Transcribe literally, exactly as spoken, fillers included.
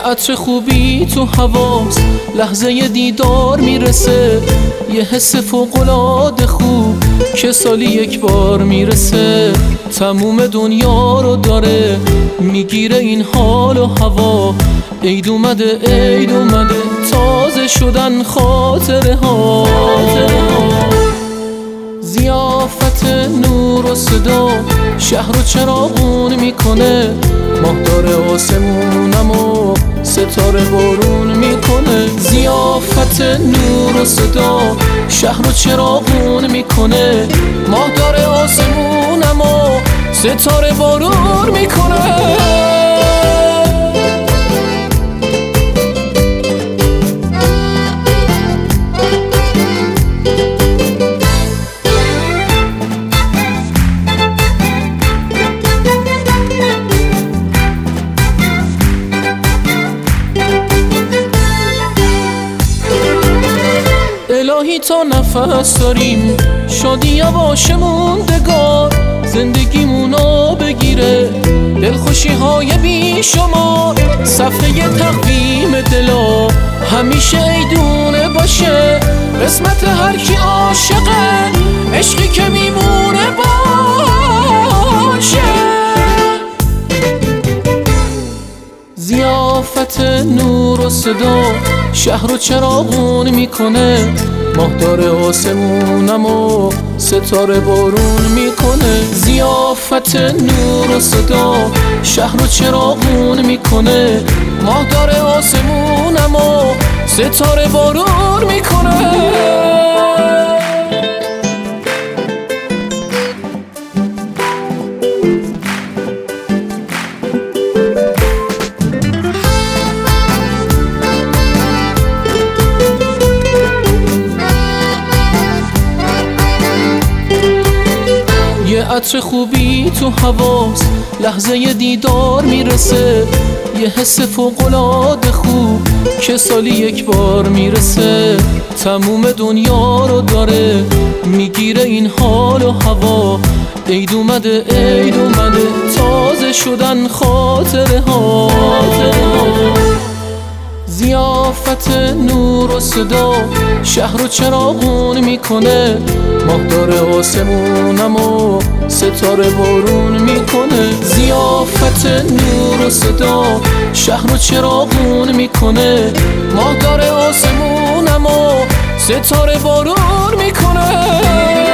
عطر خوبی تو حواس لحظه دیدار میرسه، یه حس فوق‌العاده خوب که سالی یک بار میرسه. تموم دنیا رو داره میگیره این حال و هوا، عید اومده عید اومده تازه شدن خاطره ها. ضیافت نور و صدا شهر و چراغون میکنه، ماهدار آسمونم و ستاره بارون میکنه. ضیافت نور و صدا شهر و چراغون میکنه، ماهدار آسمونم و ستاره بارون میکنه. الهی تا نفس داریم شادی باشه موندگار، زندگیمونو بگیره دلخوشی های بی شمار. صفحه تقویم دلا همیشه عیدونه باشه، قسمت هر کی عاشقه عشقی که میمونه باشه. ضیافت نور و صدا شهر و چراغون میکنه، ماهدار آسمونم و ستاره بارون میکنه. ضیافت نور و صدا شهر و چراغون میکنه، ماهدار آسمونم و ستاره بارون میکنه. یه عطر خوبی تو حواس لحظه دیدار میرسه، یه حس فوق‌العاده خوب که سالی یک بار میرسه. تموم دنیا رو داره میگیره این حال و هوا، عید اومده عید اومده تازه شدن خاطره ها. ضیافت نور و صدا شهر و چراغون میکنه، ماهدار آسمونم و ستاره بارون میکنه. ضیافت نور و صدا شهر و چراغون میکنه، ماهدار آسمونم و ستاره بارون میکنه.